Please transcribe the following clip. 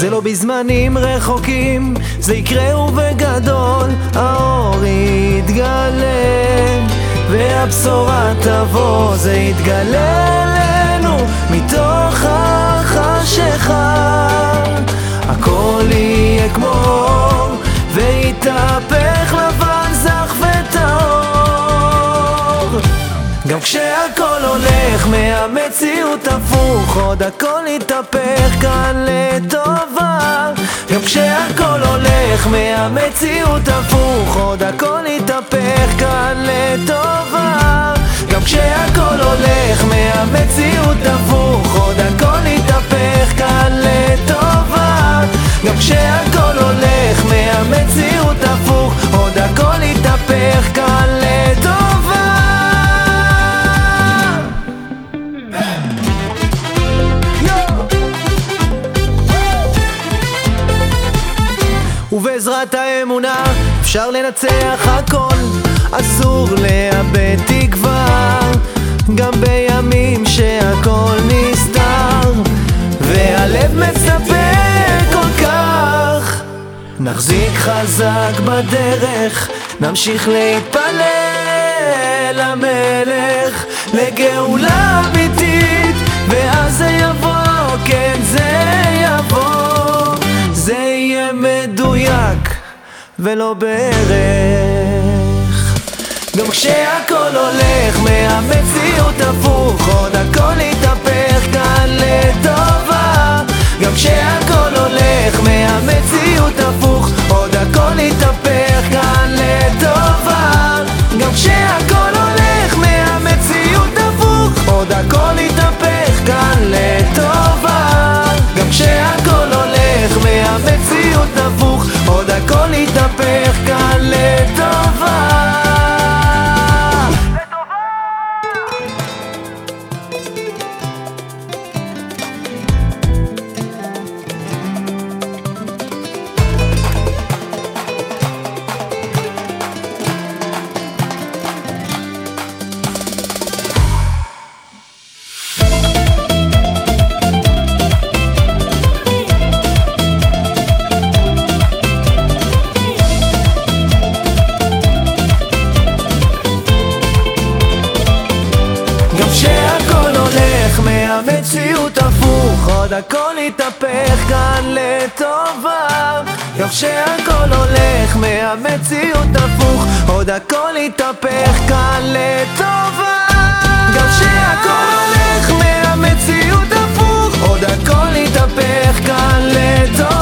זה לא בזמנים רחוקים, זה יקרה ובגדול האור יתגלה והבשורה תבוא, זה יתגלה לנו מתוך החשיכה. הכל יהיה כמו אור ויתהפך לבן זך וטהור. גם כשהכל הולך מהמציאות הפוך, עוד הכל יתהפך כאן לטובה. גם כשהכל הולך מהמציאות הפוך, עוד הכל יתהפך כאן לטובה. גם כשהכל הולך מהמציאות הפוך, עוד הכל יתהפך כאן לטובה. גם כשהכל הולך מהמציאות הפוך, עוד הכל יתהפך כאן לטובה. ובעזרת האמונה אפשר לנצח הכל, אסור לאבד תקווה גם בימים שהכל נסתר והלב מצפה כל כך. נחזיק חזק בדרך, נמשיך להתפלל למלך לגאולה אמיתית, ואז זה יבוא, כן זה יבוא, זה יהיה מדויק ולא בערך. גם כשהכל הולך מהמציאות הפוך, עוד הכל יתהפך כאן לטובה. גם כשהכל הולך מהמציאות הפוך, עוד הכל יתהפך כאן לטובה. גם כשהכל הולך מהמציאות הפוך, עוד הכל יתהפך כאן לטובה. גם כשהכל הולך מהמציאות הפוך, עוד הכל יתהפך כאן לטובה. המציאות הפוך, עוד הכל יתהפך כאן לטובה. גם כשהכל הולך מהמציאות הפוך, עוד הכל יתהפך כאן לטובה. גם כשהכל הולך מהמציאות הפוך, עוד הכל יתהפך כאן לטובה.